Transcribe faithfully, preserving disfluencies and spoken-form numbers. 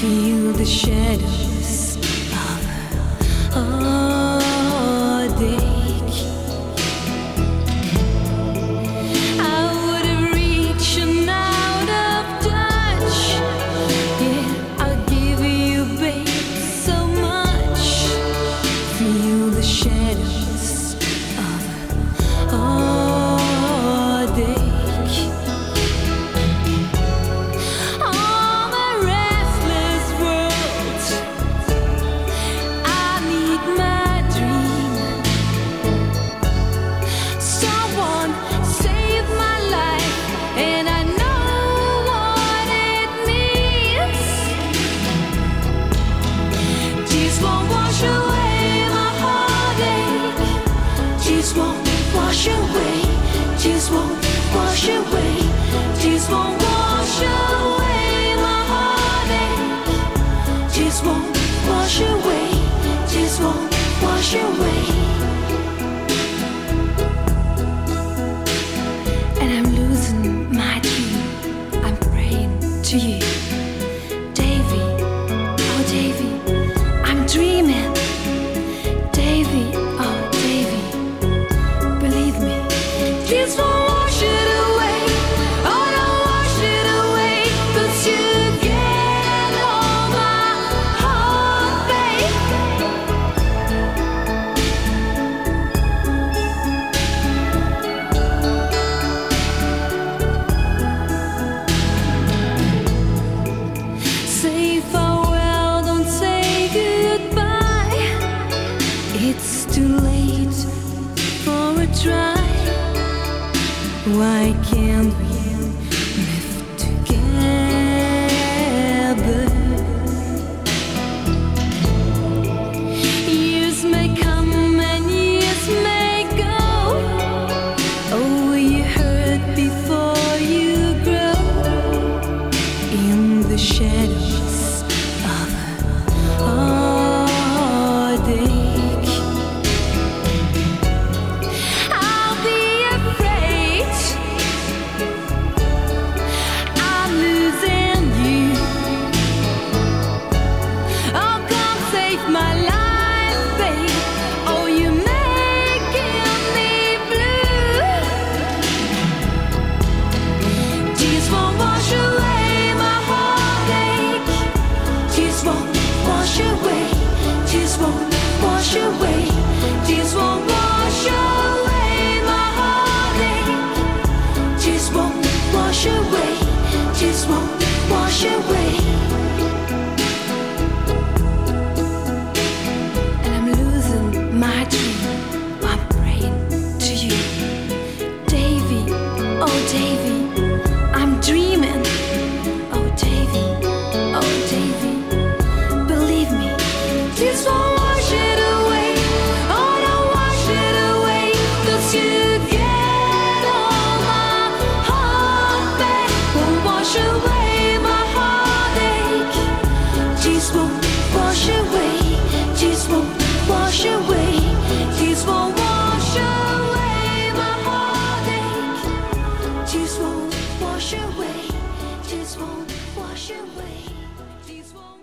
feel the shadows of a heartache. I would have reached and out of touch. Yeah, I'll give you, babe, so much. Feel the shadows of a heartache. Wash away, tears won't wash away, tears won't wash away my heartache. Tears won't wash away, tears won't wash away. And I'm losing my dream, I'm praying to you, Davy, oh Davy, I'm dreaming, Davy, oh Davy. Tears won't wash it away, oh don't wash it away, 'cause you get all my heart, babe. Say farewell, don't say goodbye. It's too late for a try. Why can't we live together? Years may come and years may go. Oh, you hurt before you grow. In the shadows of a heartache. My life, babe, oh, you're making me blue. Tears won't wash away my heartache. Tears won't wash away. Tears won't wash away. Tears won't wash away my heartache. Tears won't wash away. Tears won't wash away. My dream, I'm praying to you, Davy, oh Davy, I'm dreaming, oh Davy, oh Davy, believe me, tears won't wash it away, oh don't wash it away, 'cause you get all my heart back, won't wash away my heartache. Tears won't wash away, tears won't wash away. Tears won't wash away my heartache. Tears won't wash away. Tears won't wash away. Tears won't